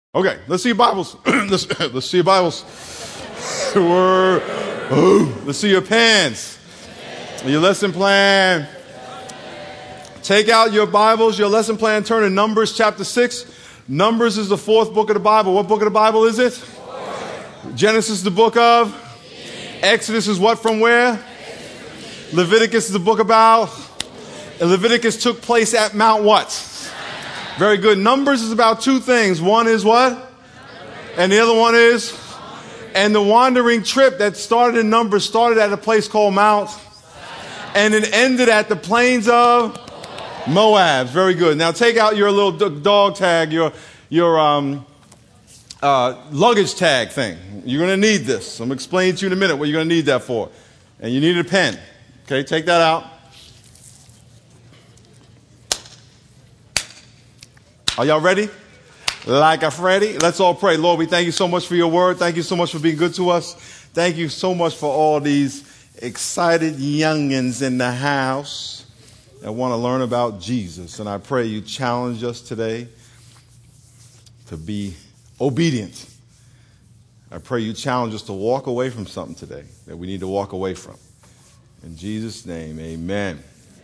Okay, let's see your Bibles. Let's see your Bibles. Let's see your pens. Your lesson plan. Take out your Bibles, your lesson plan, turn to Numbers chapter 6. Numbers is the fourth book of the Bible. What book of the Bible is it? Genesis is the book of? Exodus is what from where? Leviticus is the book about? Leviticus took place at Mount what? Very good. Numbers is about two things. One is what? And the other one is? And the wandering trip that started in Numbers started at a place called Mount. And it ended at the plains of Moab. Very good. Now take out your little dog tag, your luggage tag thing. You're going to need this. I'm going to explain to you in a minute what you're going to need that for. And you need a pen. Okay, take that out. Are y'all ready? Like a Freddy? Let's all pray. Lord, we thank you so much for your word. Thank you so much for being good to us. Thank you so much for all these excited youngins in the house that want to learn about Jesus. And I pray you challenge us today to be obedient. I pray you challenge us to walk away from something today that we need to walk away from. In Jesus' name, amen.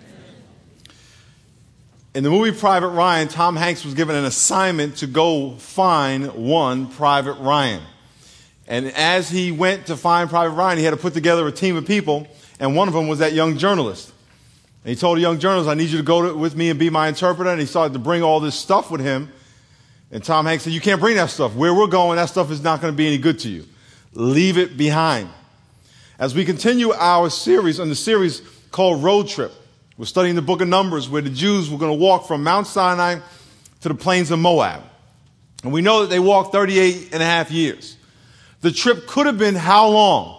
In the movie Private Ryan, Tom Hanks was given an assignment to go find one Private Ryan. And as he went to find Private Ryan, he had to put together a team of people, and one of them was that young journalist. And he told the young journalist, I need you to go with me and be my interpreter. And he started to bring all this stuff with him. And Tom Hanks said, you can't bring that stuff. Where we're going, that stuff is not going to be any good to you. Leave it behind. As we continue our series on the series called Road Trip, we're studying the book of Numbers where the Jews were going to walk from Mount Sinai to the plains of Moab. And we know that they walked 38 and a half years. The trip could have been how long?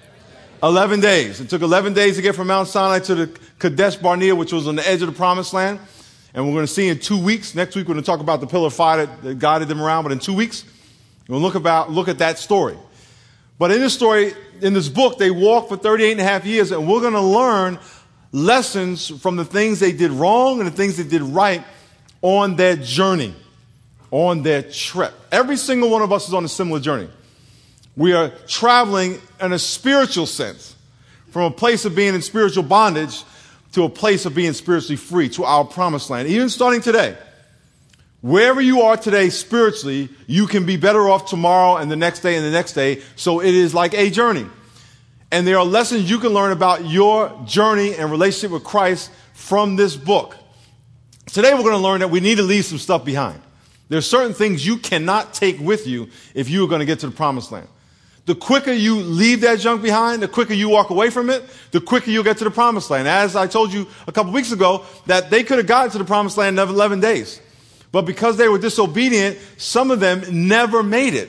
11 days. It took 11 days to get from Mount Sinai to the Kadesh Barnea, which was on the edge of the Promised Land. And we're going to see in 2 weeks. Next week we're going to talk about the pillar of fire that guided them around. But in 2 weeks, we'll look at that story. But in this story, in this book, they walked for 38 and a half years. And we're going to learn lessons from the things they did wrong and the things they did right on their journey, on their trip. Every single one of us is on a similar journey. We are traveling in a spiritual sense from a place of being in spiritual bondage to a place of being spiritually free, to our promised land. Even starting today, wherever you are today spiritually, you can be better off tomorrow and the next day and the next day. So it is like a journey. And there are lessons you can learn about your journey and relationship with Christ from this book. Today we're going to learn that we need to leave some stuff behind. There are certain things you cannot take with you if you are going to get to the promised land. The quicker you leave that junk behind, the quicker you walk away from it, the quicker you'll get to the promised land. As I told you a couple weeks ago, that they could have gotten to the promised land in 11 days. But because they were disobedient, some of them never made it.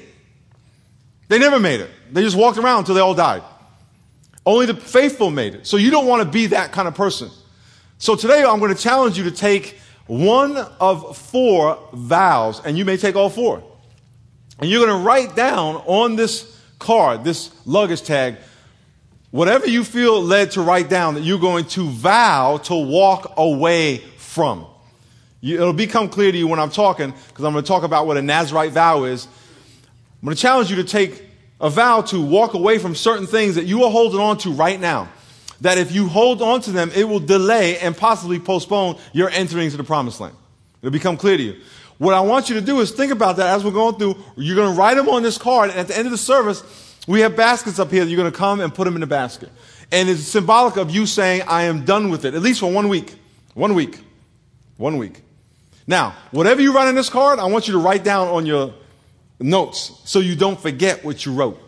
They never made it. They just walked around until they all died. Only the faithful made it. So you don't want to be that kind of person. So today I'm going to challenge you to take one of 4 vows, and you may take all 4. And you're going to write down on this card, this luggage tag, whatever you feel led to write down that you're going to vow to walk away from. It'll become clear to you when I'm talking, because I'm going to talk about what a Nazirite vow is. I'm going to challenge you to take a vow to walk away from certain things that you are holding on to right now. That if you hold on to them, it will delay and possibly postpone your entering into the promised land. It'll become clear to you. What I want you to do is think about that as we're going through. You're going to write them on this card, and at the end of the service, we have baskets up here that you're going to come and put them in the basket. And it's symbolic of you saying, I am done with it, at least for 1 week. 1 week. 1 week. Now, whatever you write on this card, I want you to write down on your notes so you don't forget what you wrote.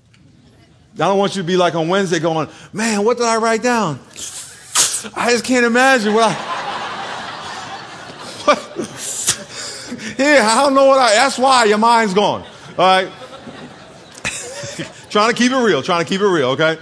I don't want you to be like on Wednesday going, man, what did I write down? I just can't imagine what Here, I don't know that's why your mind's gone. All right. Trying to keep it real, okay?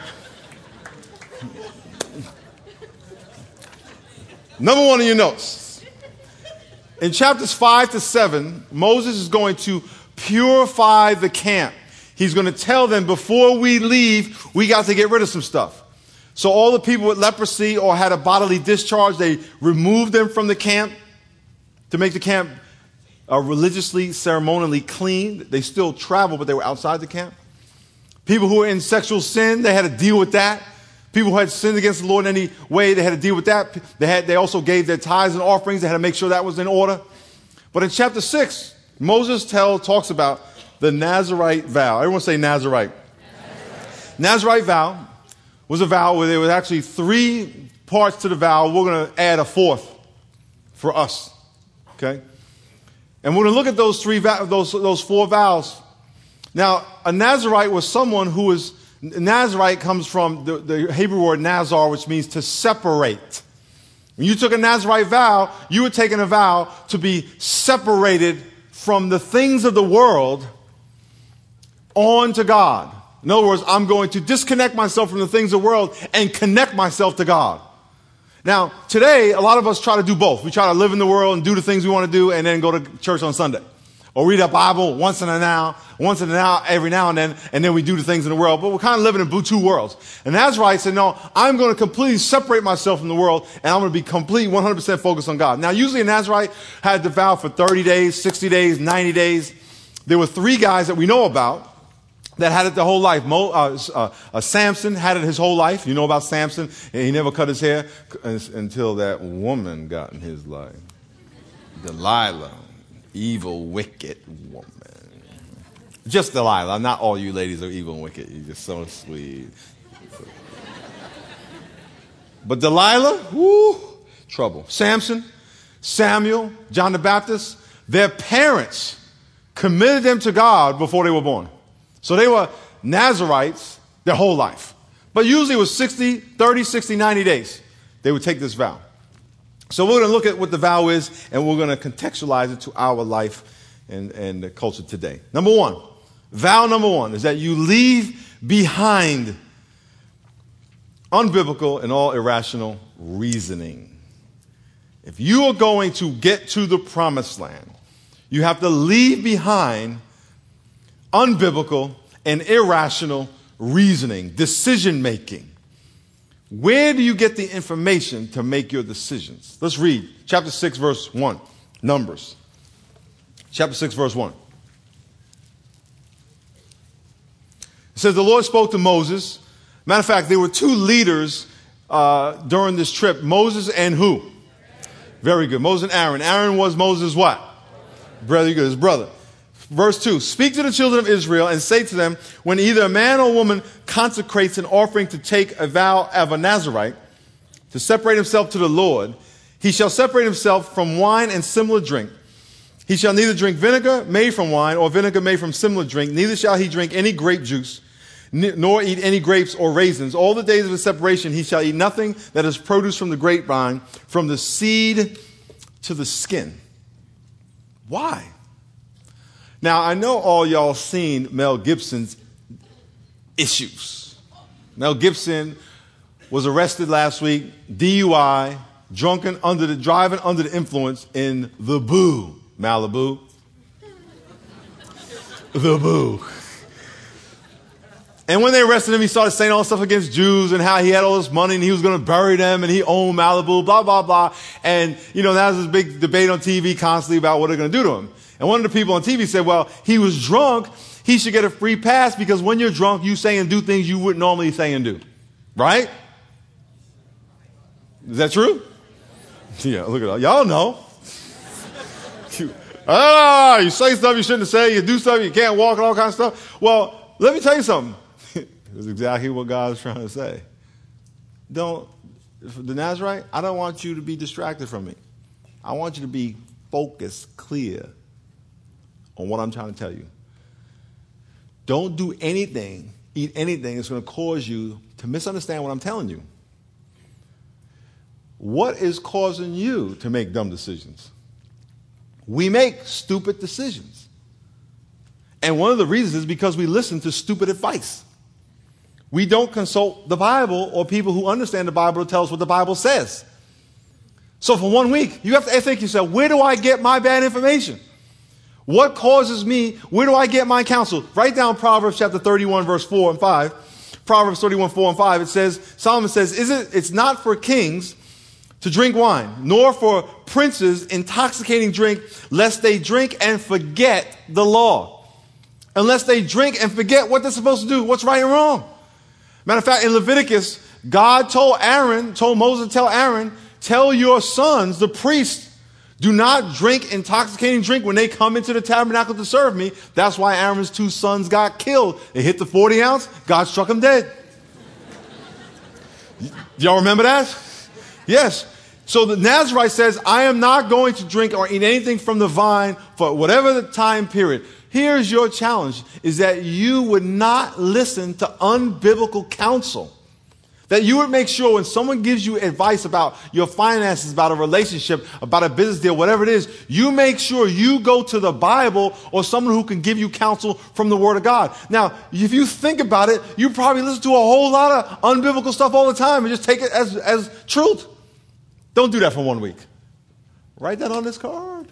Number 1 in your notes. In chapters 5 to 7, Moses is going to purify the camp. He's going to tell them before we leave, we got to get rid of some stuff. So all the people with leprosy or had a bodily discharge, they removed them from the camp to make the camp religiously, ceremonially clean. They still traveled, but they were outside the camp. People who were in sexual sin, they had to deal with that. People who had sinned against the Lord in any way, they had to deal with that. They also gave their tithes and offerings. They had to make sure that was in order. But in chapter 6, Moses talks about the Nazirite vow. Everyone say Nazirite. Nazirite vow was a vow where there was actually 3 parts to the vow. We're going to add a 4th for us. Okay? And we're going to look at those 4 vows. Now, a Nazirite was someone who was, Nazirite comes from the Hebrew word nazar, which means to separate. When you took a Nazirite vow, you were taking a vow to be separated from the things of the world on to God. In other words, I'm going to disconnect myself from the things of the world and connect myself to God. Now, today, a lot of us try to do both. We try to live in the world and do the things we want to do and then go to church on Sunday. Or read a Bible once in a now, every now and then we do the things in the world. But we're kind of living in 2 worlds. And Nazirite said, no, I'm going to completely separate myself from the world and I'm going to be completely 100% focused on God. Now, usually a Nazirite had the vow for 30 days, 60 days, 90 days. There were 3 guys that we know about that had it their whole life. Samson had it his whole life. You know about Samson. He never cut his hair until that woman got in his life. Delilah. Evil, wicked woman. Just Delilah. Not all you ladies are evil and wicked. You're just so sweet. But Delilah, whoo, trouble. Samson, Samuel, John the Baptist, their parents committed them to God before they were born. So they were Nazirites their whole life. But usually it was 30, 60, 90 days. They would take this vow. So we're going to look at what the vow is, and we're going to contextualize it to our life and the culture today. Vow number one is that you leave behind unbiblical and all irrational reasoning. If you are going to get to the promised land, you have to leave behind unbiblical and irrational reasoning, decision making. Where do you get the information to make your decisions? Let's read chapter 6, verse 1. Numbers. Chapter 6, verse 1. It says, the Lord spoke to Moses. Matter of fact, there were 2 leaders during this trip. Moses and who? Very good. Moses and Aaron. Aaron was Moses' what? Brother, you good. His brother. Verse 2, speak to the children of Israel and say to them, when either a man or woman consecrates an offering to take a vow of a Nazirite, to separate himself to the Lord, he shall separate himself from wine and similar drink. He shall neither drink vinegar made from wine or vinegar made from similar drink, neither shall he drink any grape juice, nor eat any grapes or raisins. All the days of his separation he shall eat nothing that is produce from the grapevine, from the seed to the skin. Why? Now, I know all y'all seen Mel Gibson's Issues. Mel Gibson was arrested last week, DUI, driving under the influence in the Boo, Malibu. The Boo. And when they arrested him, he started saying all this stuff against Jews and how he had all this money and he was going to bury them and he owned Malibu, blah, blah, blah. And, that was this big debate on TV constantly about what they're going to do to him. And one of the people on TV said, well, he was drunk. He should get a free pass because when you're drunk, you say and do things you wouldn't normally say and do. Right? Is that true? Yeah, look at that. Y'all know. You say stuff you shouldn't say. You do stuff you can't walk and all kinds of stuff. Well, let me tell you something. That's exactly what God is trying to say. The Nazirite, I don't want you to be distracted from me. I want you to be focused, clear on what I'm trying to tell you. Don't do anything, eat anything that's going to cause you to misunderstand what I'm telling you. What is causing you to make dumb decisions? We make stupid decisions. And one of the reasons is because we listen to stupid advice. We don't consult the Bible or people who understand the Bible to tell us what the Bible says. So for 1 week, you have to think yourself, where do I get my bad information? What causes me? Where do I get my counsel? Write down Proverbs chapter 31, verse 4 and 5. Proverbs 31, 4 and 5. It says, Solomon says, it's not for kings to drink wine, nor for princes intoxicating drink, lest they drink and forget the law. Unless they drink and forget what they're supposed to do, what's right and wrong. Matter of fact, in Leviticus, God told Moses to tell Aaron, tell your sons, the priests, do not drink intoxicating drink when they come into the tabernacle to serve me. That's why Aaron's 2 sons got killed. They hit the 40 ounce, God struck them dead. Y'all remember that? Yes. So the Nazarite says, I am not going to drink or eat anything from the vine for whatever the time period. Here's your challenge, is that you would not listen to unbiblical counsel. That you would make sure when someone gives you advice about your finances, about a relationship, about a business deal, whatever it is, you make sure you go to the Bible or someone who can give you counsel from the Word of God. Now, if you think about it, you probably listen to a whole lot of unbiblical stuff all the time and just take it as truth. Don't do that for 1 week. Write that on this card.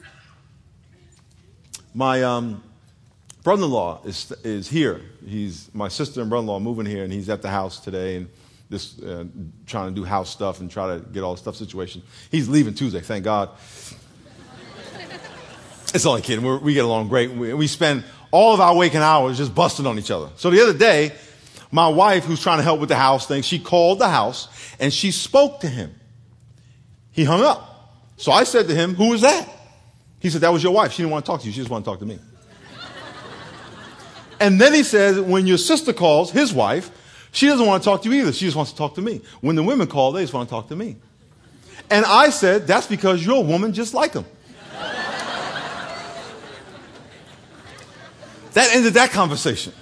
My brother-in-law is here. My sister and brother-in-law moving here, and he's at the house today and trying to do house stuff and try to get all the stuff situation. He's leaving Tuesday, thank God. It's only kidding. We get along great. We spend all of our waking hours just busting on each other. So the other day, my wife, who's trying to help with the house thing, she called the house and she spoke to him. He hung up. So I said to him, who was that? He said, that was your wife. She didn't want to talk to you. She just wanted to talk to me. And then he says, when your sister calls, his wife, she doesn't want to talk to you either. She just wants to talk to me. When the women call, they just want to talk to me. And I said, that's because you're a woman just like them. That ended that conversation.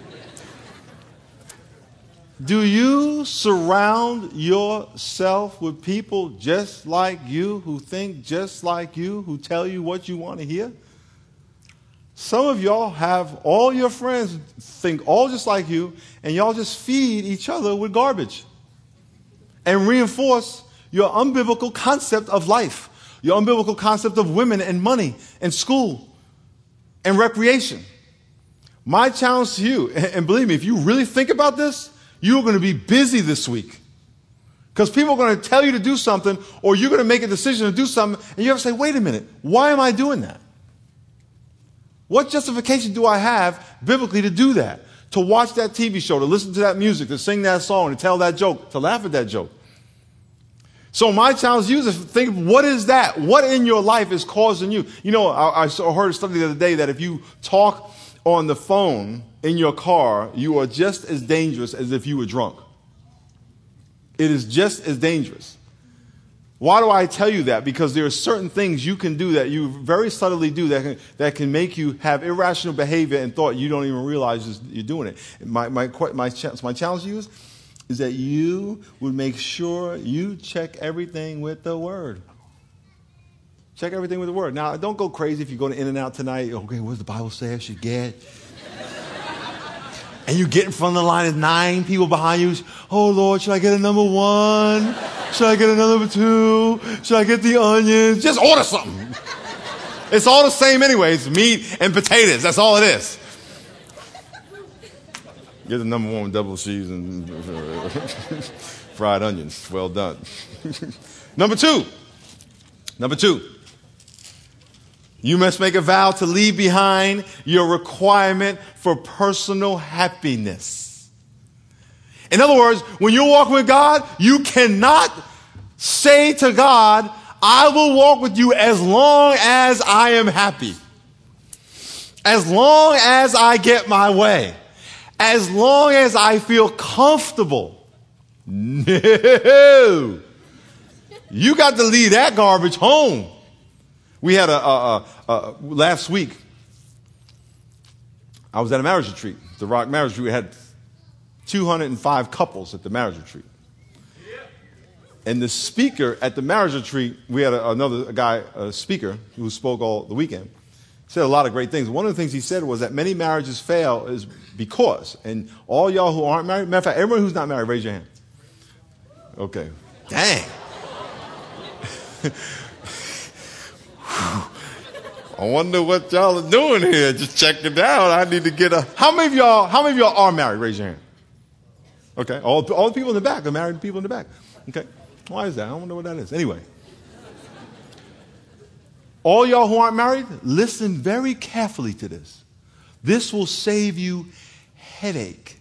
Do you surround yourself with people just like you, who think just like you, who tell you what you want to hear? Some of y'all have all your friends think all just like you, and y'all just feed each other with garbage and reinforce your unbiblical concept of life, your unbiblical concept of women and money and school and recreation. My challenge to you, and believe me, if you really think about this, you're going to be busy this week. Because people are going to tell you to do something, or you're going to make a decision to do something, and you have to say, wait a minute, why am I doing that? What justification do I have biblically to do that? To watch that TV show, to listen to that music, to sing that song, to tell that joke, to laugh at that joke. So my challenge to you is to think, what is that? What in your life is causing you? You know, I heard something the other day that if you talk on the phone in your car, you are just as dangerous as if you were drunk. It is just as dangerous. Why do I tell you that? Because there are certain things you can do that you very subtly do that can make you have irrational behavior and thought you don't even realize you're doing it. My challenge to you is that you would make sure you check everything with the Word. Check everything with the Word. Now, don't go crazy if you go to In-N-Out tonight. Okay, what does the Bible say I should get? And you get in front of the line, there's 9 people behind you. Oh, Lord, should I get a number 1? Should I get a number 2? Should I get the onions? Just order something. It's all the same anyway. It's meat and potatoes. That's all it is. Get the number 1 with double cheese and fried onions. Well done. Number two. You must make a vow to leave behind your requirement for personal happiness. In other words, when you're walking with God, you cannot say to God, I will walk with you as long as I am happy. As long as I get my way. As long as I feel comfortable. No. You got to leave that garbage home. We had last week, I was at a marriage retreat, the Rock Marriage Retreat. We had 205 couples at the marriage retreat. And the speaker at the marriage retreat, we had a speaker who spoke all the weekend, said a lot of great things. One of the things he said was that many marriages fail is because, and all y'all who aren't married, matter of fact, everyone who's not married, raise your hand. Okay. Dang. I wonder what y'all are doing here. Just check it out. I need to get How many of y'all are married? Raise your hand. Okay. All the people in the back are married people in the back. Okay. Why is that? I don't know what that is. Anyway. All y'all who aren't married, listen very carefully to this. This will save you headache.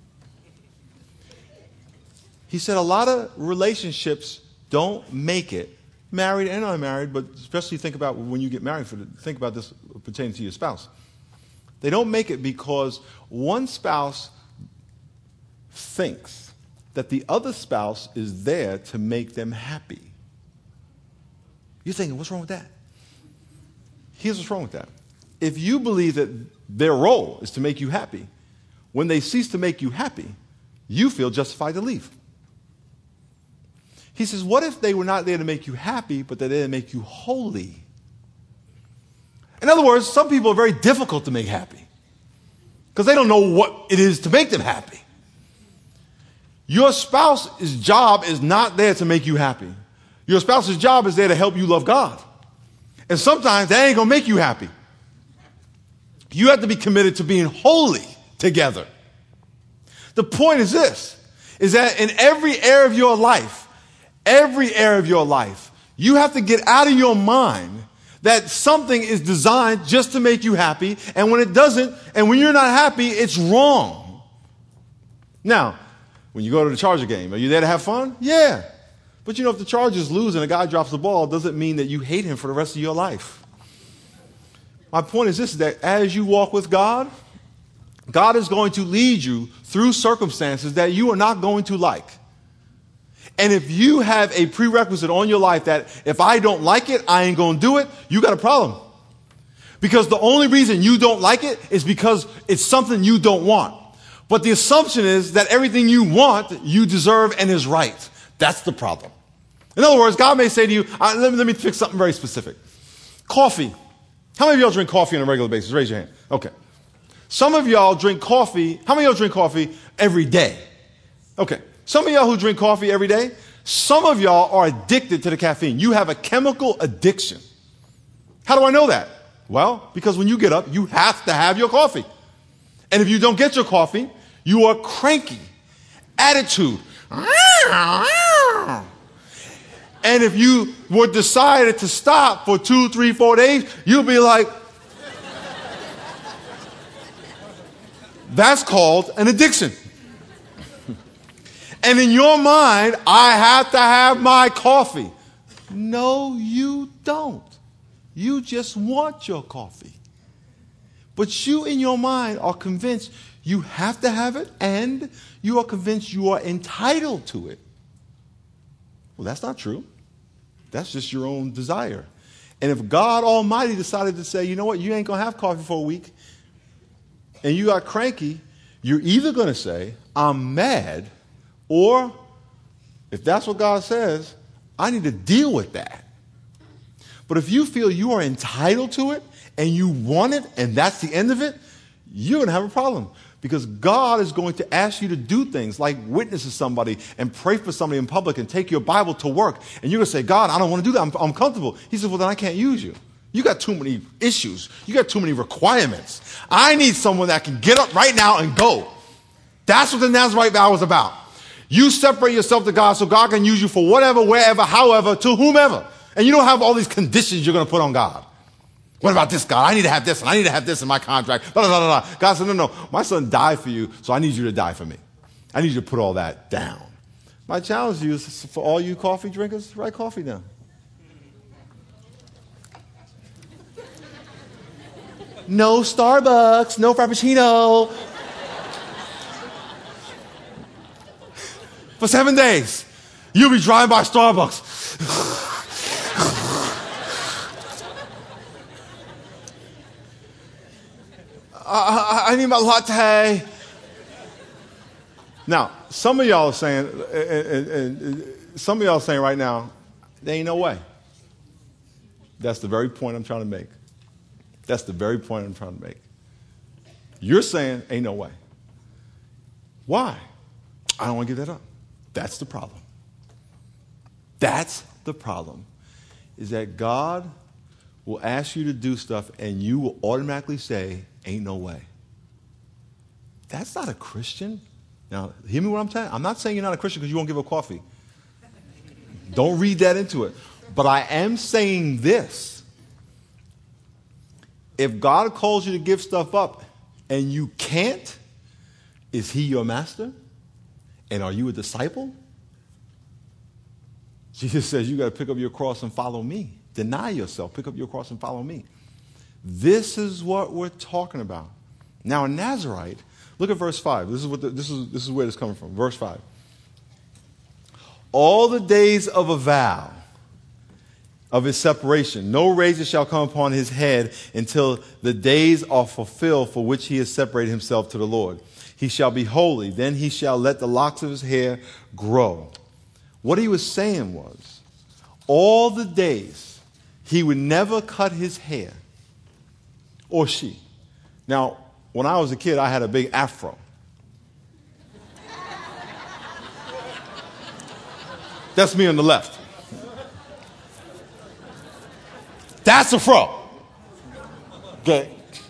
He said a lot of relationships don't make it, married and unmarried, but especially think about when you get married, think about this pertaining to your spouse. They don't make it because one spouse thinks that the other spouse is there to make them happy. You're thinking, what's wrong with that? Here's what's wrong with that. If you believe that their role is to make you happy, when they cease to make you happy, you feel justified to leave. He says, what if they were not there to make you happy, but they're there to make you holy? In other words, some people are very difficult to make happy because they don't know what it is to make them happy. Your spouse's job is not there to make you happy. Your spouse's job is there to help you love God. And sometimes that ain't going to make you happy. You have to be committed to being holy together. The point is this, is that in every area of your life, you have to get out of your mind that something is designed just to make you happy, and when it doesn't, and when you're not happy, it's wrong. Now, when you go to the Charger game, are you there to have fun? Yeah. But you know, if the Chargers lose and a guy drops the ball, doesn't mean that you hate him for the rest of your life. My point is this, that as you walk with God, God is going to lead you through circumstances that you are not going to like. And if you have a prerequisite on your life that if I don't like it, I ain't going to do it, you got a problem. Because the only reason you don't like it is because it's something you don't want. But the assumption is that everything you want, you deserve and is right. That's the problem. In other words, God may say to you, let me fix something very specific. Coffee. How many of y'all drink coffee on a regular basis? Raise your hand. Okay. Some of y'all drink coffee. How many of y'all drink coffee every day? Okay. Some of y'all who drink coffee every day, some of y'all are addicted to the caffeine. You have a chemical addiction. How do I know that? Well, because when you get up, you have to have your coffee. And if you don't get your coffee, you are cranky. Attitude. And if you were decided to stop for 2, 3, 4 days, you'll be like, that's called an addiction. And in your mind, I have to have my coffee. No, you don't. You just want your coffee. But you in your mind are convinced you have to have it, and you are convinced you are entitled to it. Well, that's not true. That's just your own desire. And if God Almighty decided to say, you know what, you ain't going to have coffee for a week, and you got cranky, you're either going to say, I'm mad, or if that's what God says, I need to deal with that. But if you feel you are entitled to it, and you want it, and that's the end of it, you're going to have a problem. Because God is going to ask you to do things like witness to somebody and pray for somebody in public and take your Bible to work. And you're going to say, God, I don't want to do that. I'm comfortable. He says, well, then I can't use you. You got too many issues. You got too many requirements. I need someone that can get up right now and go. That's what the Nazarite vow was about. You separate yourself to God so God can use you for whatever, wherever, however, to whomever. And you don't have all these conditions you're going to put on God. What about this, God? I need to have this, and I need to have this in my contract. Blah, blah, blah, blah. God said, no, my son died for you, so I need you to die for me. I need you to put all that down. My challenge to you is for all you coffee drinkers, write coffee down. No Starbucks, no Frappuccino. For 7 days, you'll be driving by Starbucks. I need my latte. Now, some of y'all are saying, right now, there ain't no way. That's the very point I'm trying to make. That's the very point I'm trying to make. You're saying, ain't no way. Why? I don't want to give that up. That's the problem. That's the problem, is that God will ask you to do stuff and you will automatically say, ain't no way. That's not a Christian. Now, hear me what I'm saying. I'm not saying you're not a Christian because you won't give up coffee. Don't read that into it. But I am saying this. If God calls you to give stuff up and you can't, is he your master? And are you a disciple? Jesus says you got to pick up your cross and follow me. Deny yourself. Pick up your cross and follow me. This is what we're talking about. Now, a Nazirite, look at verse 5. This is where it's coming from. Verse 5. All the days of a vow of his separation, no razor shall come upon his head until the days are fulfilled for which he has separated himself to the Lord. He shall be holy. Then he shall let the locks of his hair grow. What he was saying was, all the days he would never cut his hair, or she. Now, when I was a kid, I had a big afro. That's me on the left. That's a fro. Okay.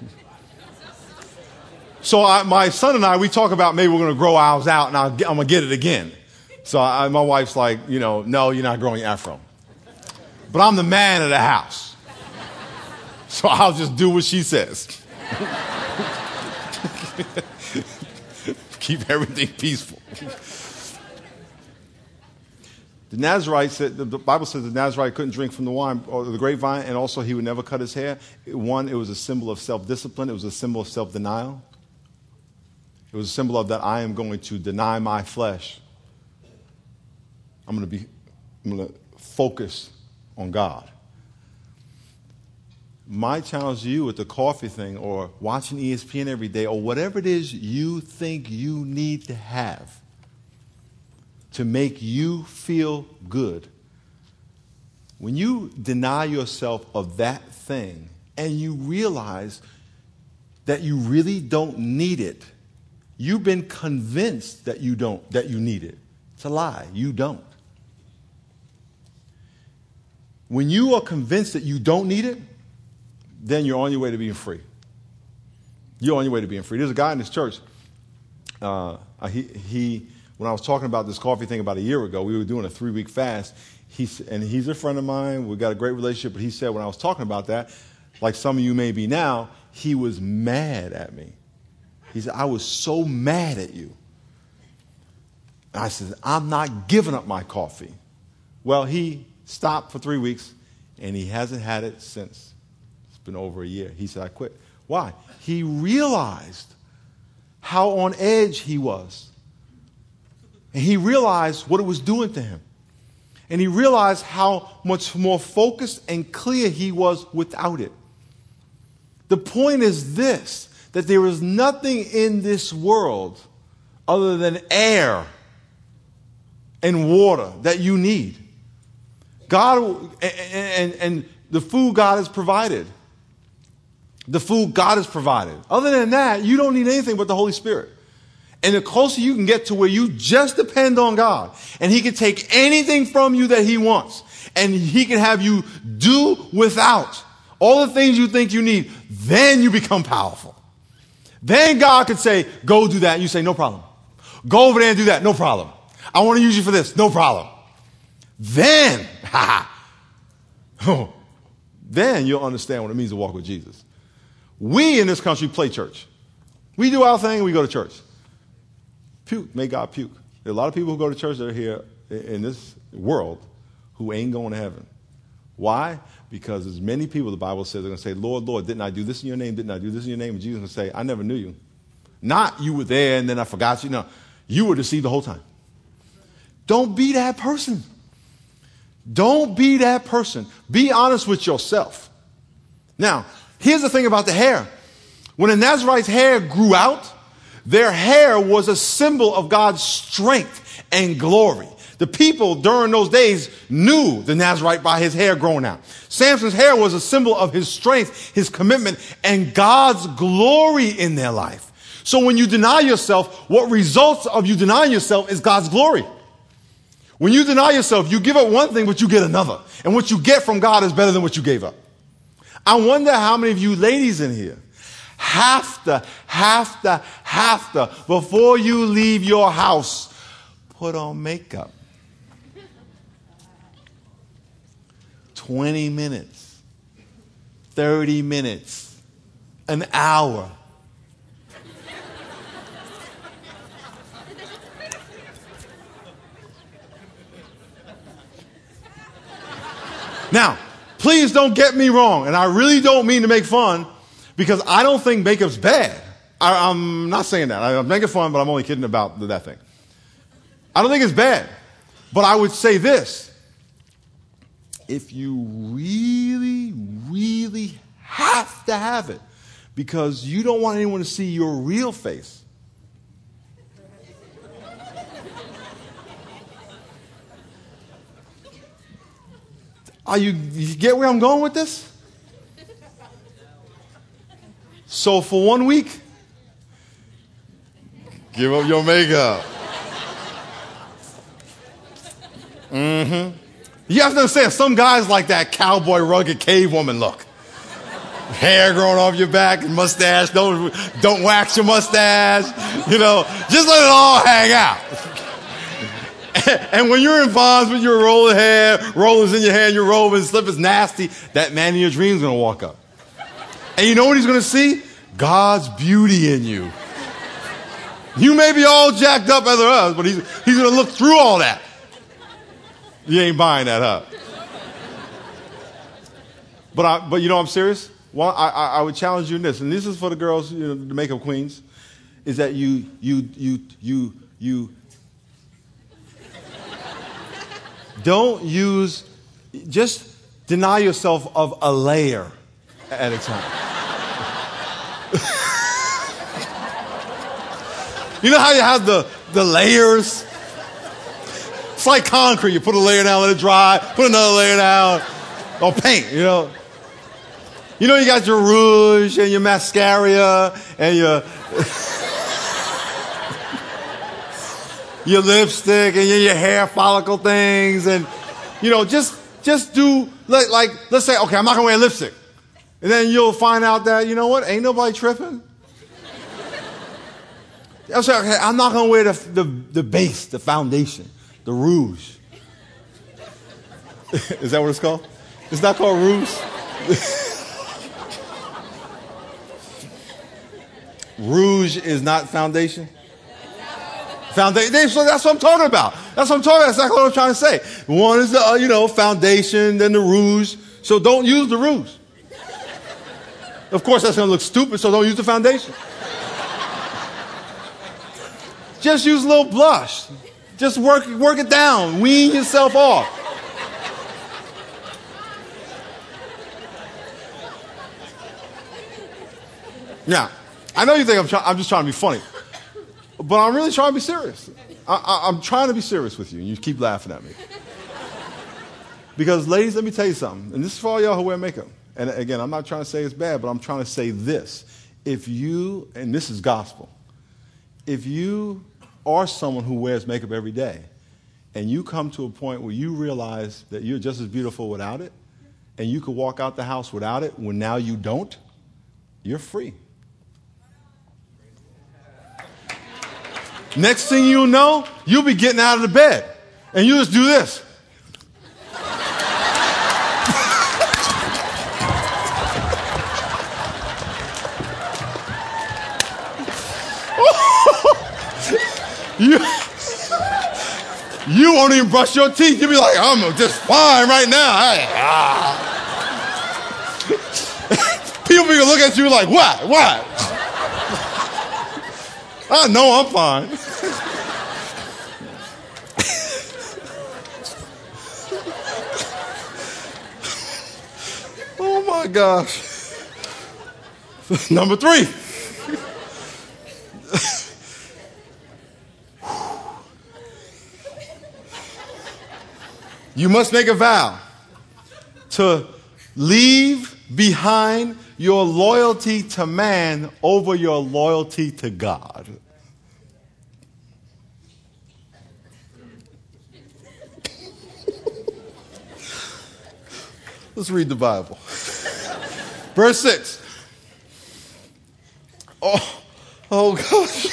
So my son and I, we talk about maybe we're going to grow ours out and I'm going to get it again. So my wife's like, no, you're not growing your afro. But I'm the man of the house. So I'll just do what she says. Keep everything peaceful. The Nazirite said, the Bible says the Nazirite couldn't drink from the wine or the grapevine, and also he would never cut his hair. One, it was a symbol of self-discipline. It was a symbol of self-denial. It was a symbol of that I am going to deny my flesh. I'm going to focus on God. My challenge to you with the coffee thing or watching ESPN every day or whatever it is you think you need to have to make you feel good, when you deny yourself of that thing and you realize that you really don't need it, you've been convinced that you need it. It's a lie. You don't. When you are convinced that you don't need it, then you're on your way to being free. You're on your way to being free. There's a guy in this church. When I was talking about this coffee thing about a year ago, we were doing a 3-week fast. And he's a friend of mine. We've got a great relationship. But he said when I was talking about that, like some of you may be now, he was mad at me. He said, I was so mad at you. And I said, I'm not giving up my coffee. Well, he stopped for 3 weeks, and he hasn't had it since. It's been over a year. He said, I quit. Why? He realized how on edge he was. And he realized what it was doing to him. And he realized how much more focused and clear he was without it. The point is this, that there is nothing in this world other than air and water that you need. God and the food God has provided. The food God has provided. Other than that, you don't need anything but the Holy Spirit. And the closer you can get to where you just depend on God, and he can take anything from you that he wants, and he can have you do without all the things you think you need, then you become powerful. Then God could say, go do that. And you say, no problem. Go over there and do that. No problem. I want to use you for this. No problem. Then, then you'll understand what it means to walk with Jesus. We in this country play church. We do our thing, we go to church. Puke, may God puke. There are a lot of people who go to church that are here in this world who ain't going to heaven. Why? Because there's many people, the Bible says, they're going to say, Lord, Lord, didn't I do this in your name? Didn't I do this in your name? And Jesus is going to say, I never knew you. Not you were there and then I forgot you. No, you were deceived the whole time. Don't be that person. Don't be that person. Be honest with yourself. Now, here's the thing about the hair. When a Nazirite's hair grew out, their hair was a symbol of God's strength and glory. The people during those days knew the Nazirite by his hair growing out. Samson's hair was a symbol of his strength, his commitment, and God's glory in their life. So when you deny yourself, what results of you denying yourself is God's glory. When you deny yourself, you give up one thing, but you get another. And what you get from God is better than what you gave up. I wonder how many of you ladies in here have to, before you leave your house, put on makeup. 20 minutes, 30 minutes, an hour. Now, please don't get me wrong, and I really don't mean to make fun, because I don't think makeup's bad. I'm not saying that. I'm making fun, but I'm only kidding about that thing. I don't think it's bad. But I would say this. If you really, really have to have it, because you don't want anyone to see your real face, you get where I'm going with this? So for 1 week, give up your makeup. You have to understand, some guys like that cowboy, rugged cave woman look. Hair growing off your back, and mustache. Don't wax your mustache. You know, just let it all hang out. And when you're in bonds with your rolling hair, rollers in your hair, and your robe and slippers nasty, that man in your dreams is going to walk up. And you know what he's going to see? God's beauty in you. You may be all jacked up as us, but he's going to look through all that. You ain't buying that, huh? But you know I'm serious? Well, I would challenge you in this, and this is for the girls, you know, the makeup queens, is that you don't use, just deny yourself of a layer at a time. You know how you have the layers? It's like concrete. You put a layer down, let it dry, put another layer down. Or paint, you know. You know you got your rouge and your mascara and your lipstick and your hair follicle things, and you know, just do like let's say, okay, I'm not gonna wear lipstick. And then you'll find out that, you know what, ain't nobody tripping. I'll say, okay, I'm not going to wear the base, the foundation, the rouge. Is that what it's called? It's not called rouge? Rouge is not foundation? Foundation. So that's what I'm talking about. That's exactly what I'm trying to say. One is the, foundation, then the rouge. So don't use the rouge. Of course, that's going to look stupid, so don't use the foundation. Just use a little blush. Just work it down. Wean yourself off. Now, I know you think I'm just trying to be funny, but I'm really trying to be serious. I'm trying to be serious with you, and you keep laughing at me. Because, ladies, let me tell you something, and this is for all y'all who wear makeup. And again, I'm not trying to say it's bad, but I'm trying to say this. If you, and this is gospel, if you are someone who wears makeup every day, and you come to a point where you realize that you're just as beautiful without it, and you could walk out the house without it, when now you don't, you're free. Next thing you know, you'll be getting out of the bed, and you just do this. You won't even brush your teeth. You'll be like, I'm just fine right now. People will look at you like, what? I know I'm fine. Oh my gosh. Number 3. You must make a vow to leave behind your loyalty to man over your loyalty to God. Let's read the Bible. Verse 6. Oh gosh.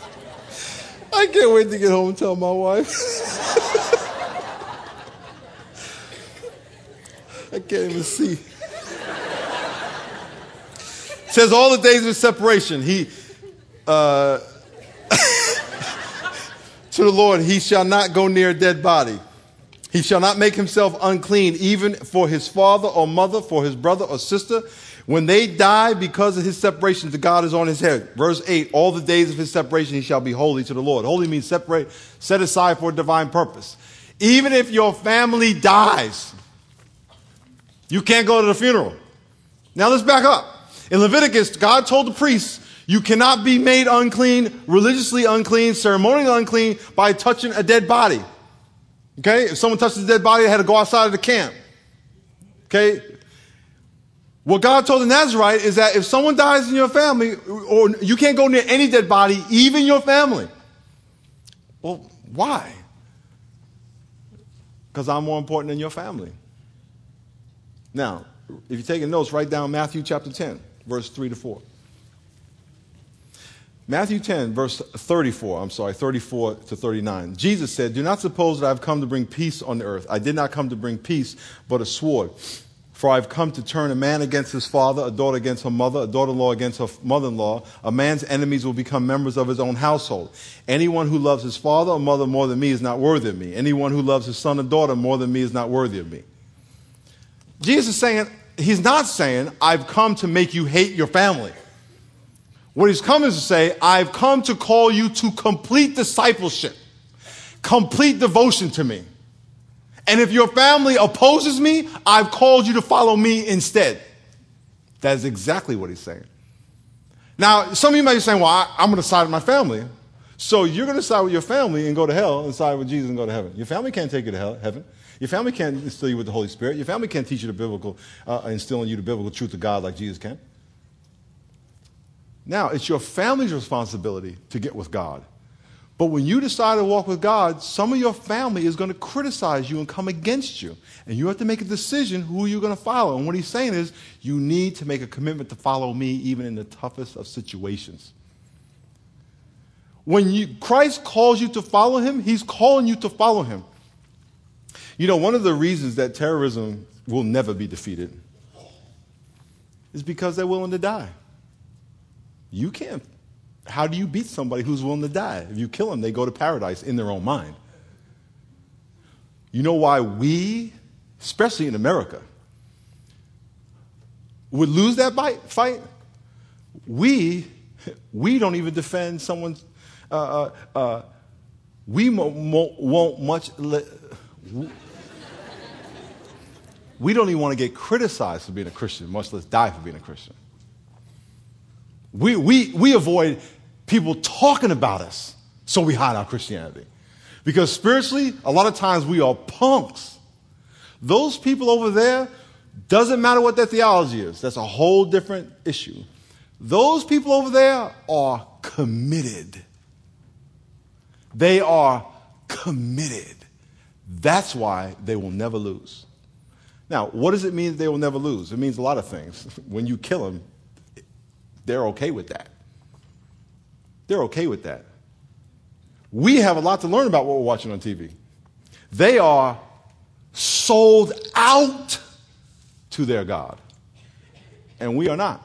I can't wait to get home and tell my wife. I can't even see. It says all the days of his separation, he to the Lord, he shall not go near a dead body. He shall not make himself unclean, even for his father or mother, for his brother or sister. When they die because of his separation, the God is on his head. Verse 8, all the days of his separation he shall be holy to the Lord. Holy means separate, set aside for a divine purpose. Even if your family dies, you can't go to the funeral. Now let's back up. In Leviticus, God told the priests, you cannot be made unclean, religiously unclean, ceremonially unclean by touching a dead body. Okay? If someone touches a dead body, they had to go outside of the camp. Okay? What God told the Nazarite is that if someone dies in your family, or you can't go near any dead body, even your family. Well, why? Because I'm more important than your family. Now, if you're taking notes, write down Matthew chapter 10, verse 3 to 4. Matthew 10, verse 34 to 39. Jesus said, do not suppose that I have come to bring peace on the earth. I did not come to bring peace, but a sword. For I have come to turn a man against his father, a daughter against her mother, a daughter-in-law against her mother-in-law. A man's enemies will become members of his own household. Anyone who loves his father or mother more than me is not worthy of me. Anyone who loves his son or daughter more than me is not worthy of me. Jesus is saying, he's not saying, I've come to make you hate your family. What he's come is to say, I've come to call you to complete discipleship, complete devotion to me. And if your family opposes me, I've called you to follow me instead. That is exactly what he's saying. Now, some of you might be saying, well, I'm going to side with my family. So you're going to side with your family and go to hell and side with Jesus and go to heaven. Your family can't take you to heaven. Your family can't instill you with the Holy Spirit. Your family can't teach you the biblical, instill in you the biblical truth of God like Jesus can. Now, it's your family's responsibility to get with God. But when you decide to walk with God, some of your family is going to criticize you and come against you. And you have to make a decision who you're going to follow. And what he's saying is, you need to make a commitment to follow me even in the toughest of situations. When Christ calls you to follow him, he's calling you to follow him. You know, one of the reasons that terrorism will never be defeated is because they're willing to die. You can't. How do you beat somebody who's willing to die? If you kill them, they go to paradise in their own mind. You know why we, especially in America, would lose that fight? We don't even defend someone's. We won't much. We don't even want to get criticized for being a Christian, much less die for being a Christian. We avoid people talking about us, so we hide our Christianity. Because spiritually, a lot of times we are punks. Those people over there, doesn't matter what their theology is. That's a whole different issue. Those people over there are committed. They are committed. That's why they will never lose. Now, what does it mean that they will never lose? It means a lot of things. When you kill them, they're okay with that. They're okay with that. We have a lot to learn about what we're watching on TV. They are sold out to their God. And we are not.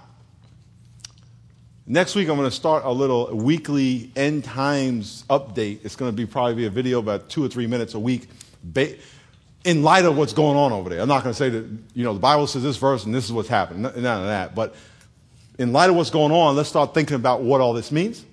Next week, I'm going to start a little weekly end times update. It's going to probably a video about 2 or 3 minutes a week in light of what's going on over there. I'm not going to say that, the Bible says this verse and this is what's happening. None of that. But in light of what's going on, let's start thinking about what all this means.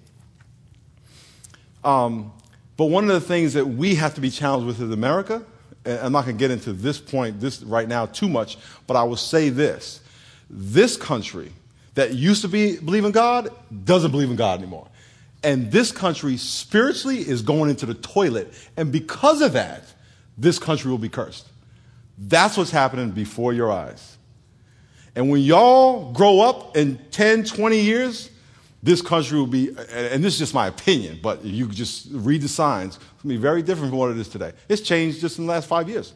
But one of the things that we have to be challenged with is America. And I'm not going to get into this right now too much, but I will say this. This country that used to believe in God doesn't believe in God anymore. And this country spiritually is going into the toilet. And because of that, this country will be cursed. That's what's happening before your eyes. And when y'all grow up in 10, 20 years, this country will be, and this is just my opinion, but you just read the signs, it's going to be very different from what it is today. It's changed just in the last 5 years.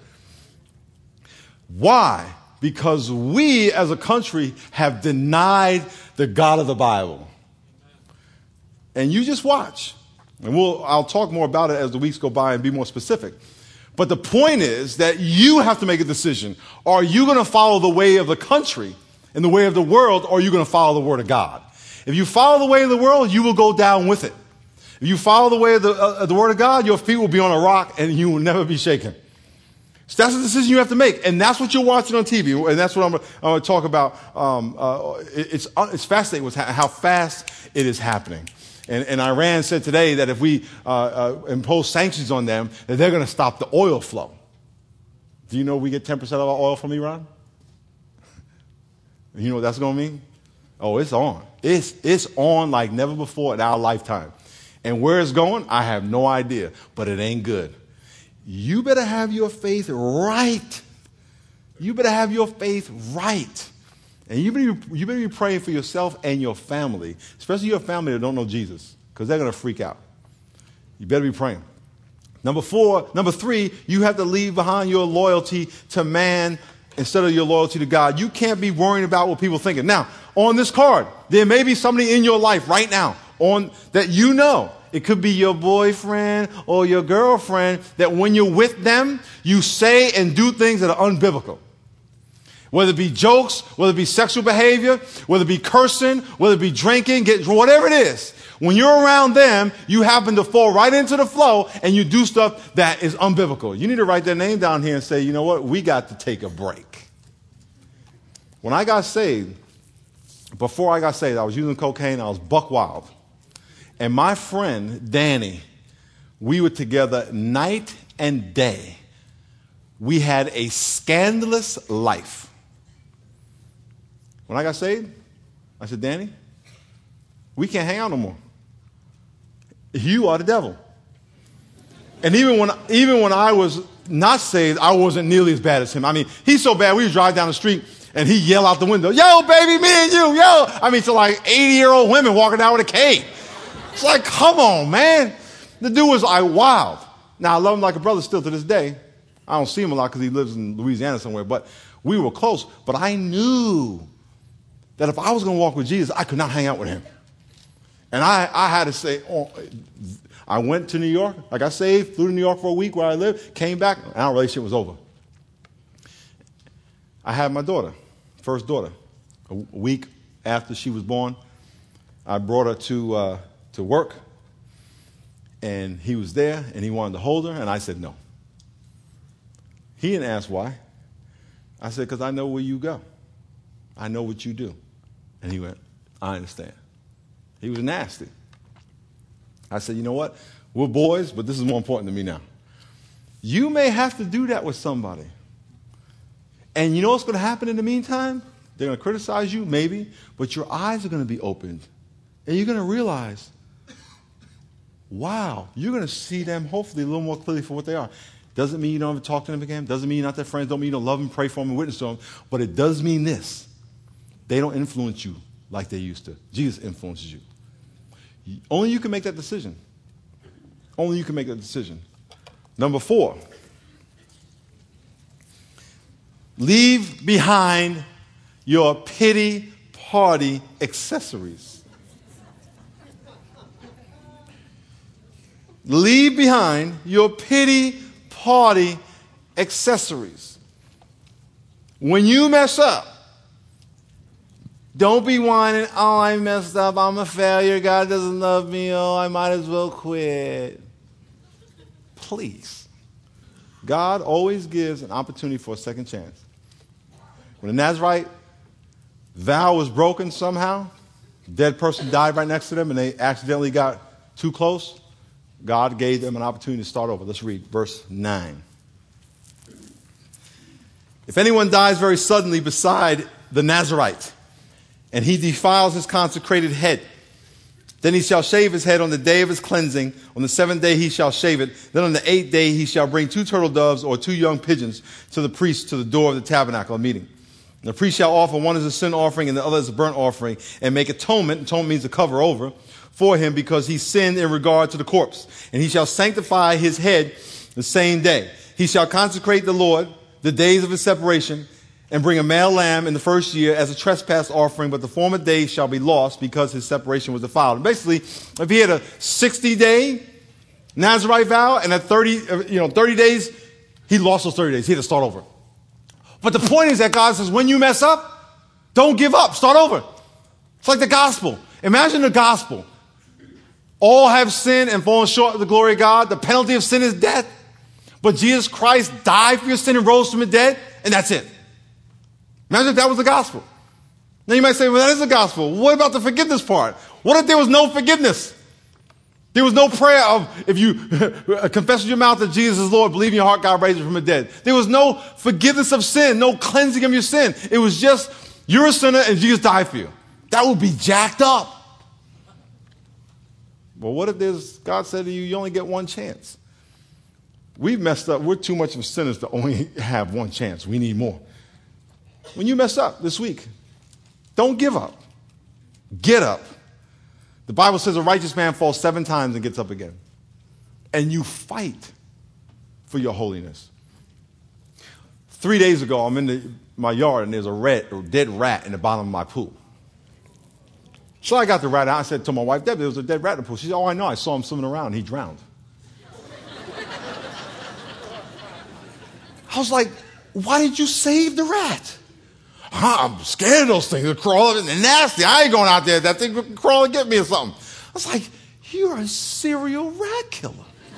Why? Because we as a country have denied the God of the Bible. And you just watch. And I'll talk more about it as the weeks go by and be more specific. But the point is that you have to make a decision. Are you going to follow the way of the country and the way of the world, or are you going to follow the word of God? If you follow the way of the world, you will go down with it. If you follow the way of the word of God, your feet will be on a rock and you will never be shaken. So that's a decision you have to make. And that's what you're watching on TV. And that's what I'm going to talk about. It's fascinating with how fast it is happening. And Iran said today that if we impose sanctions on them, that they're going to stop the oil flow. Do you know we get 10% of our oil from Iran? You know what that's going to mean? Oh, it's on. It's on like never before in our lifetime. And where it's going, I have no idea. But it ain't good. You better have your faith right. You better have your faith right. And you better be praying for yourself and your family, especially your family that don't know Jesus, because they're going to freak out. You better be praying. Number 3, you have to leave behind your loyalty to man instead of your loyalty to God. You can't be worrying about what people are thinking. Now, on this card, there may be somebody in your life right now that you know. It could be your boyfriend or your girlfriend that when you're with them, you say and do things that are unbiblical. Whether it be jokes, whether it be sexual behavior, whether it be cursing, whether it be drinking, whatever it is. When you're around them, you happen to fall right into the flow and you do stuff that is unbiblical. You need to write their name down here and say, you know what, we got to take a break. When I got saved, before I got saved, I was using cocaine, I was buck wild. And my friend, Danny, we were together night and day. We had a scandalous life. When I got saved, I said, Danny, we can't hang out no more. You are the devil. And even when I was not saved, I wasn't nearly as bad as him. I mean, he's so bad, we would drive down the street and he'd yell out the window, yo, baby, me and you, yo. I mean, to like 80-year-old women walking down with a cane. It's like, come on, man. The dude was like wild. Now, I love him like a brother still to this day. I don't see him a lot because he lives in Louisiana somewhere, but we were close. But I knew that if I was going to walk with Jesus, I could not hang out with him. And I had to say, I went to New York. I got saved, flew to New York for a week where I lived, came back, and our relationship was over. I had my daughter, first daughter. A week after she was born, I brought her to work, and he was there, and he wanted to hold her, and I said no. He didn't ask why. I said, because I know where you go. I know what you do. And he went, I understand. He was nasty. I said, you know what? We're boys, but this is more important to me now. You may have to do that with somebody. And you know what's going to happen in the meantime? They're going to criticize you, maybe, but your eyes are going to be opened. And you're going to realize, wow, you're going to see them hopefully a little more clearly for what they are. Doesn't mean you don't ever talk to them again. Doesn't mean you're not their friends. Don't mean you don't love them, pray for them, and witness to them. But it does mean this. They don't influence you like they used to. Jesus influences you. Only you can make that decision. Only you can make that decision. Number 4. Leave behind your pity party accessories. Leave behind your pity party accessories. When you mess up, don't be whining, oh, I messed up, I'm a failure, God doesn't love me, oh, I might as well quit. Please. God always gives an opportunity for a second chance. When the Nazarite vow was broken somehow, a dead person died right next to them and they accidentally got too close, God gave them an opportunity to start over. Let's read verse 9. If anyone dies very suddenly beside the Nazarite, and he defiles his consecrated head, then he shall shave his head on the day of his cleansing. On the 7th day he shall shave it. Then on the 8th day he shall bring 2 turtle doves or 2 young pigeons to the priest to the door of the tabernacle of meeting. And the priest shall offer one as a sin offering and the other as a burnt offering, and make atonement. Atonement means to cover over for him because he sinned in regard to the corpse. And he shall sanctify his head the same day. He shall consecrate the Lord the days of his separation, and bring a male lamb in the first year as a trespass offering, but the former days shall be lost because his separation was defiled. And basically, if he had a 60-day Nazarite vow and a 30 days He lost those 30 days. He had to start over. But the point is that God says, when you mess up, don't give up. Start over. It's like the gospel. Imagine the gospel. All have sinned and fallen short of the glory of God. The penalty of sin is death. But Jesus Christ died for your sin and rose from the dead, and that's it. Imagine if that was the gospel. Now you might say, well, that is the gospel. What about the forgiveness part? What if there was no forgiveness? There was no prayer of, if you confess with your mouth that Jesus is Lord, believe in your heart God raised him from the dead. There was no forgiveness of sin, no cleansing of your sin. It was just, you're a sinner and Jesus died for you. That would be jacked up. Well, what if God said to you, you only get one chance? We've messed up. We're too much of sinners to only have one chance. We need more. When you mess up this week, don't give up. Get up. The Bible says a righteous man falls 7 times and gets up again. And you fight for your holiness. 3 days ago, I'm in my yard and there's a dead rat in the bottom of my pool. So I got the rat out. I said to my wife, Debbie, there was a dead rat in the pool. She said, oh, I know. I saw him swimming around. He drowned. I was like, why did you save the rat? I'm scared of those things. They're crawling. They're nasty. I ain't going out there. That thing could crawl and get me or something. I was like, you're a serial rat killer.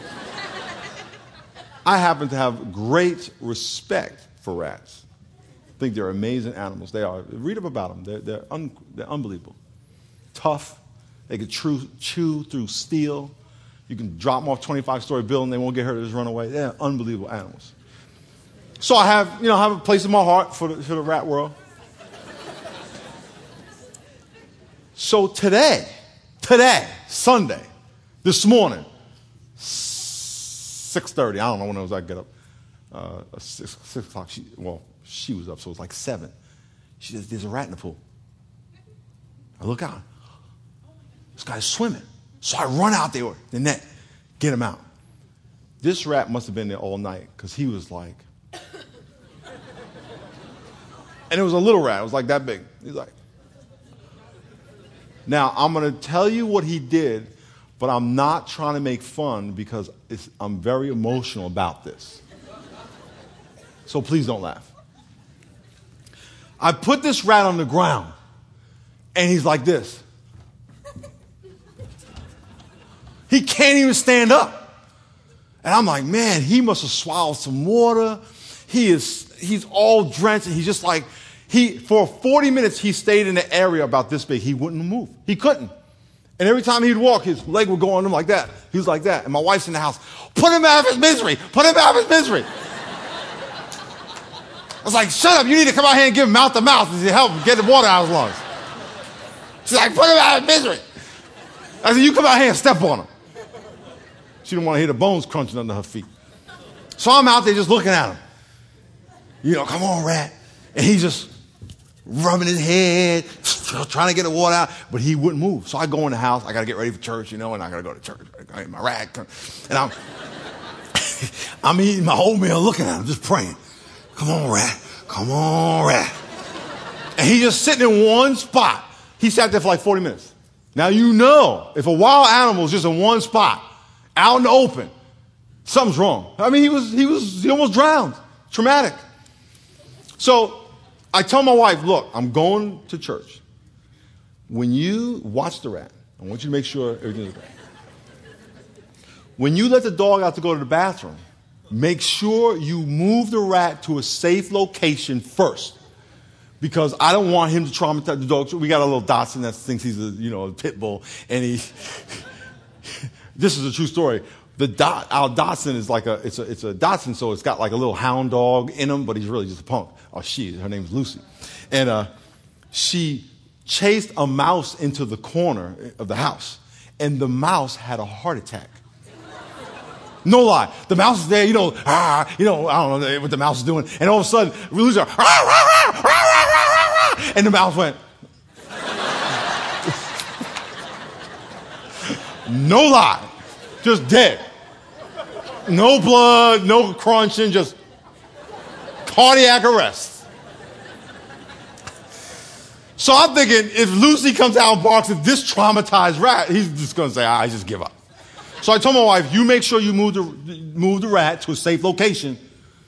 I happen to have great respect for rats. I think they're amazing animals. They are. Read up about them. They're unbelievable. Tough. They can chew through steel. You can drop them off a 25-story building. They won't get hurt. They just run away. They're unbelievable animals. So I have a place in my heart for the rat world. So today, Sunday, this morning, 6:30. I don't know when it was I get up. 6 o'clock. She was up, so it was like 7. She says, "There's a rat in the pool." I look out. This guy's swimming. So I run out there with the net, get him out. This rat must have been there all night because he was like, and it was a little rat. It was like that big. He's like. Now, I'm going to tell you what he did, but I'm not trying to make fun because I'm very emotional about this. So please don't laugh. I put this rat on the ground, and he's like this. He can't even stand up. And I'm like, man, he must have swallowed some water. He's all drenched, and he's just like, for 40 minutes, he stayed in an area about this big. He wouldn't move. He couldn't. And every time he'd walk, his leg would go on him like that. He was like that. And my wife's in the house. Put him out of his misery. Put him out of his misery. I was like, shut up. You need to come out here and give him mouth to mouth to help him get the water out of his lungs. She's like, put him out of his misery. I said, you come out here and step on him. She didn't want to hear the bones crunching under her feet. So I'm out there just looking at him. Come on, rat. And he's just rubbing his head, trying to get the water out, but he wouldn't move. So I go in the house. I got to get ready for church, and I got to go to church. I get my rag. And I'm eating my oatmeal looking at him, just praying. Come on, rat. Come on, rat. And he's just sitting in one spot. He sat there for like 40 minutes. Now, if a wild animal is just in one spot, out in the open, something's wrong. I mean, he almost drowned. Traumatic. So I tell my wife, look, I'm going to church. When you watch the rat, I want you to make sure everything is right. When you let the dog out to go to the bathroom, make sure you move the rat to a safe location first. Because I don't want him to traumatize the dog. We got a little Dachshund that thinks he's a pit bull. And this is a true story. Our Dachshund is it's a Dachshund, so it's got like a little hound dog in him, but he's really just a punk. Or her name's Lucy. And she chased a mouse into the corner of the house, and the mouse had a heart attack. No lie. The mouse is there, I don't know what the mouse is doing, and all of a sudden, Lucy, and the mouse went. No lie. Just dead. No blood, no crunching, just cardiac arrest. So I'm thinking, if Lucy comes out and barks at this traumatized rat, he's just going to say, I just give up. So I told my wife, you make sure you move the rat to a safe location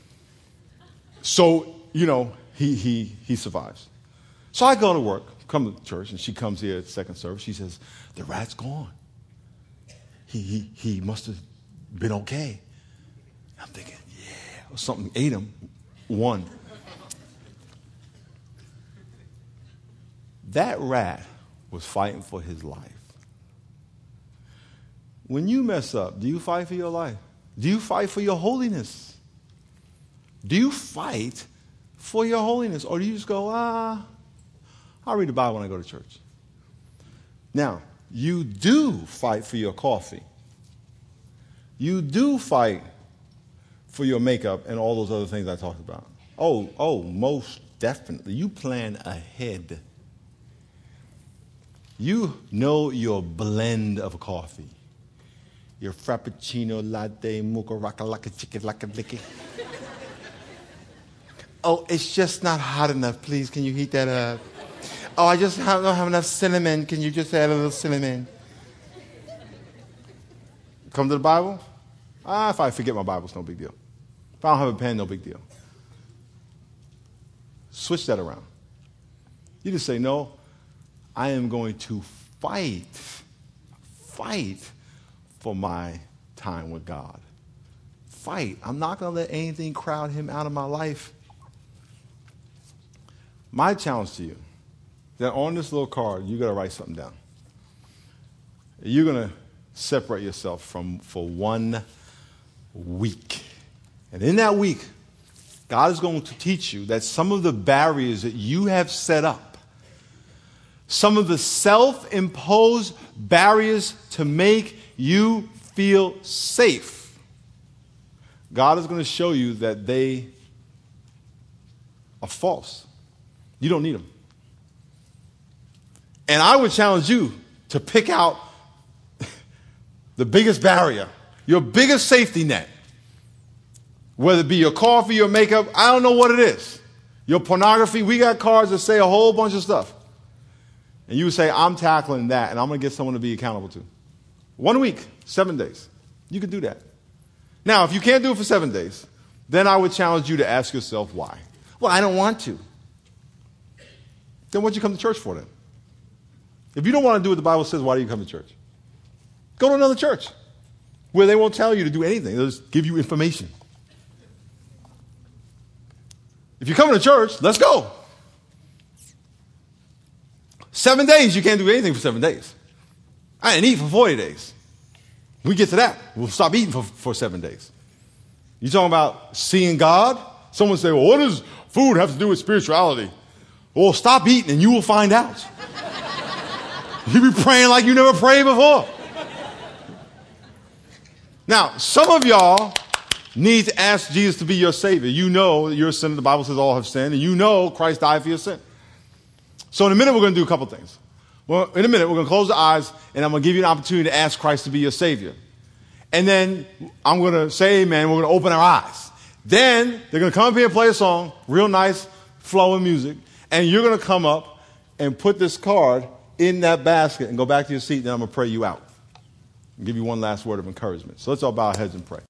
So, he survives. So I go to work, come to church, and she comes here at second service. She says, the rat's gone. He must have been okay. I'm thinking, yeah, or something ate him. One. That rat was fighting for his life. When you mess up, do you fight for your life? Do you fight for your holiness? Do you fight for your holiness? Or do you just go, I'll read the Bible when I go to church? Now, you do fight for your coffee. You do fight for your makeup and all those other things I talked about. Oh, most definitely. You plan ahead. You know your blend of coffee. Your frappuccino, latte, mocha, rocka, laka, chicken, laka, licky. Oh, it's just not hot enough. Please, can you heat that up? Oh, I just don't have enough cinnamon. Can you just add a little cinnamon? Come to the Bible? If I forget my Bible, it's no big deal. If I don't have a pen, no big deal. Switch that around. You just say, no, I am going to fight for my time with God. Fight. I'm not going to let anything crowd him out of my life. My challenge to you, that on this little card, you got to write something down. You're going to separate yourself for 1 week. And in that week, God is going to teach you that some of the barriers that you have set up, some of the self-imposed barriers to make you feel safe, God is going to show you that they are false. You don't need them. And I would challenge you to pick out the biggest barrier, your biggest safety net. Whether it be your coffee, your makeup, I don't know what it is. Your pornography, we got cards that say a whole bunch of stuff. And you would say, I'm tackling that, and I'm going to get someone to be accountable to. 1 week, 7 days. You can do that. Now, if you can't do it for 7 days, then I would challenge you to ask yourself why. Well, I don't want to. Then what'd you come to church for then? If you don't want to do what the Bible says, why do you come to church? Go to another church where they won't tell you to do anything. They'll just give you information. If you're coming to church, let's go. 7 days, you can't do anything for 7 days. I didn't eat for 40 days. We get to that, we'll stop eating for 7 days. You talking about seeing God? Someone say, well, what does food have to do with spirituality? Well, stop eating and you will find out. You be praying like you never prayed before. Now, some of y'all need to ask Jesus to be your Savior. You know that you're a sinner. The Bible says all have sinned. And you know Christ died for your sin. So in a minute, we're going to do a couple things. Well, in a minute, we're going to close the eyes, and I'm going to give you an opportunity to ask Christ to be your Savior. And then I'm going to say amen. We're going to open our eyes. Then they're going to come up here and play a song, real nice flowing music. And you're going to come up and put this card in that basket and go back to your seat. Then I'm going to pray you out and give you one last word of encouragement. So let's all bow our heads and pray.